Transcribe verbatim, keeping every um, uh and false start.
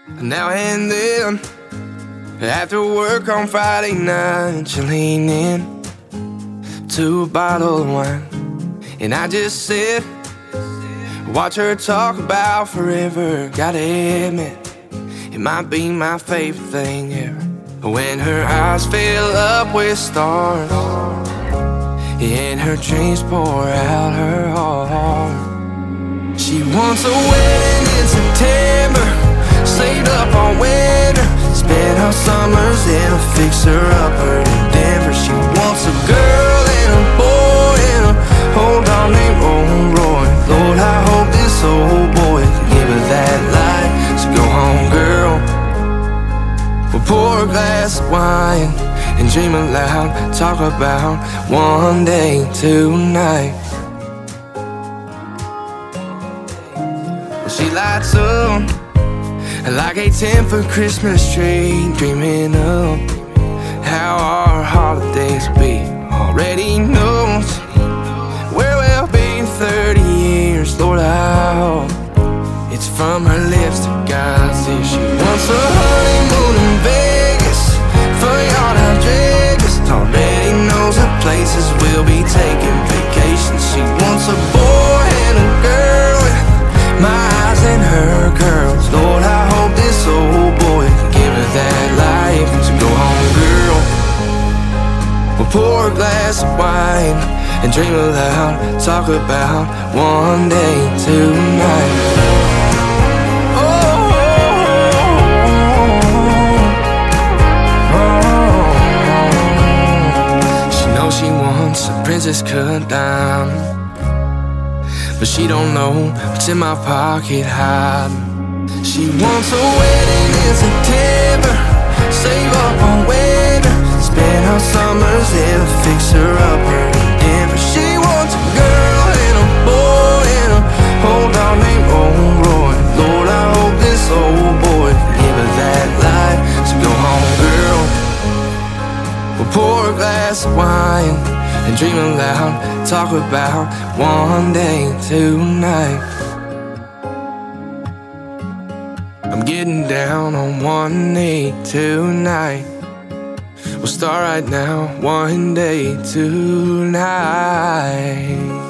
Now and then, after work on Friday night, you lean in to a bottle of wine, and I just sit, watch her talk about forever. Gotta admit, it might be my favorite thing ever. When her eyes fill up with stars, and her dreams pour out her heart. She wants a wedding in September, saved up all winter, spent her summers in a fixer-upper in Denver. She wants a girl and a boy and a whole dog named Rolling Roy. Lord, I hope this old boy can give her that light. So go home, girl, we'll pour a glass of wine and dream aloud, talk about one day tonight. Well, she lights up like a ten foot Christmas tree, dreaming of how our holidays will be. Already knows where we'll be in thirty years. Lord, I hope it's from her lips to God's ears. She wants a honeymoon in Vegas, for y'all outrageous. Already knows the places we'll be taking vacations. She wants a boy and a girl, my eyes and her curls. Lord, I hope this old boy can give her that life. So go home, girl, we'll pour a glass of wine and dream aloud, talk about one day tonight. She wants a princess cut diamond, but she don't know what's in my pocket hiding. She wants a wedding in September, save up on winter, spend her summers in a fixer-upper in Denver. She wants a girl and a boy and a whole dog named Rolling Roy. Lord, I hope this old boy can give her that light. So go home, girl, we'll pour a glass of wine and dream aloud, talk about one day tonight. I'm getting down on one knee tonight. We'll start right now, one day tonight.